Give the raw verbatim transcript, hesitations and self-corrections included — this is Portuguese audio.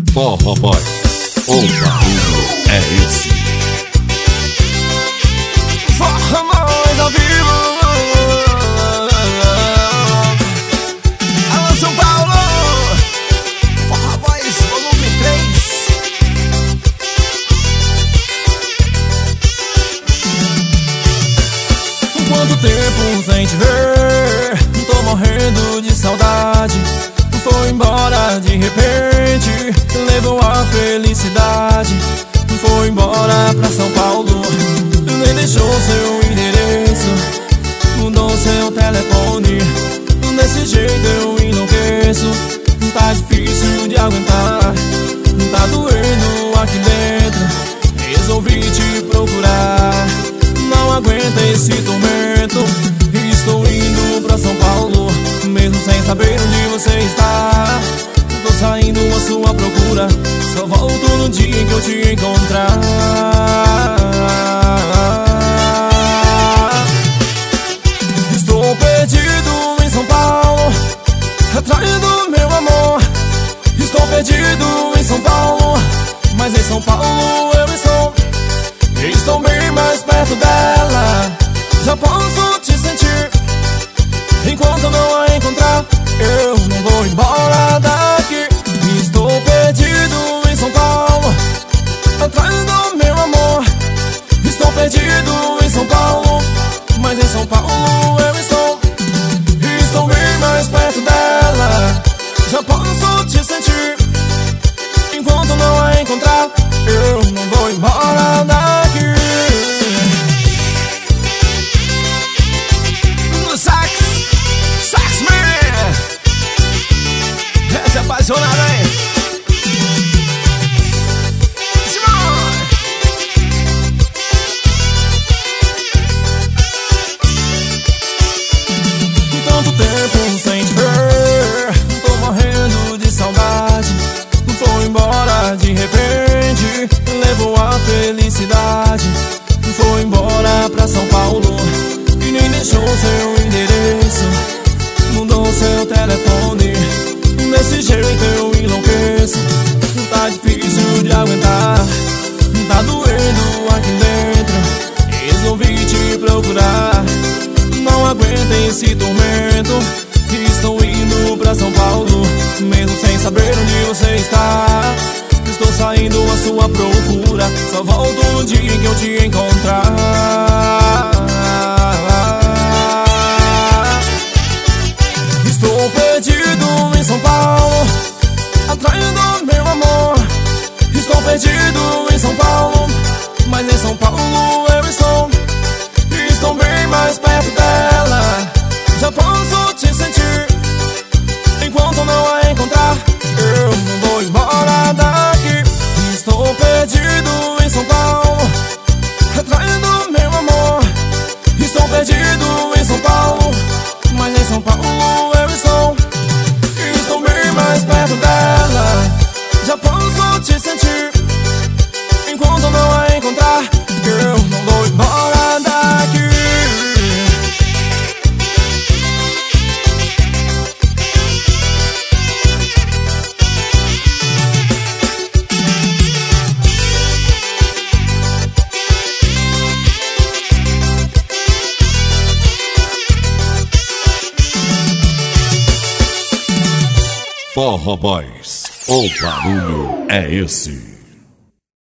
Forró Boys, o barulho é esse. Forró Boys ao vivo. Alô São Paulo, Forró Boys volume três. Quanto tempo sem te ver, tô morrendo de saudade. Foi embora de repente, levou a felicidade. Foi embora pra São Paulo, nem deixou seu endereço, mudou seu telefone. Desse jeito eu enlouqueço. Tá difícil de aguentar, tá doendo aqui dentro. Resolvi te procurar, não aguento esse tormento. Estou indo pra São Paulo, mesmo sem saber onde você está. Tô saindo à sua procura, só volto no dia em que eu te encontrar. Estou perdido em São Paulo, atrás do meu amor. Estou perdido em São Paulo, mas em São Paulo eu estou. Estou bem mais perto dela, já posso te sentir. Enquanto não a encontrar, eu não vou embora daqui. Estou perdido em São Paulo, atrás do meu amor. Estou perdido em São Paulo, mas em São Paulo eu estou. Estou bem mais perto dela, já posso te sentir. Enquanto não a encontrar, eu não vou embora daqui. No sax, sax man, essa é apaixonada, hein? Simone! Tanto tempo sem te ver, tô morrendo de saudade. Foi embora de repente, levou a felicidade. Foi embora pra São Paulo e nem deixou seu endereço, mudou seu telefone. Desse jeito eu enlouqueço. Tá difícil de aguentar, tá doendo aqui dentro. Resolvi te procurar, não aguento esse tormento. Estou indo pra São Paulo, mesmo sem saber onde você está. Estou saindo à sua procura, só volto no dia em que eu te encontrar. Estou perdido em São Paulo, atrás do meu amor. Estou perdido em São Paulo, mas em São Paulo eu estou. Estou bem mais perto dela, já posso te sentir. Enquanto não a encontrar, eu não vou embora daqui. Estou perdido em São Paulo, atrás do meu amor. Estou perdido em São Paulo, mas em São Paulo eu estou. Estou bem mais perto dela, já posso te sentir. Enquanto não a encontrar, eu não vou embora daqui. Forró Boys, o barulho é esse.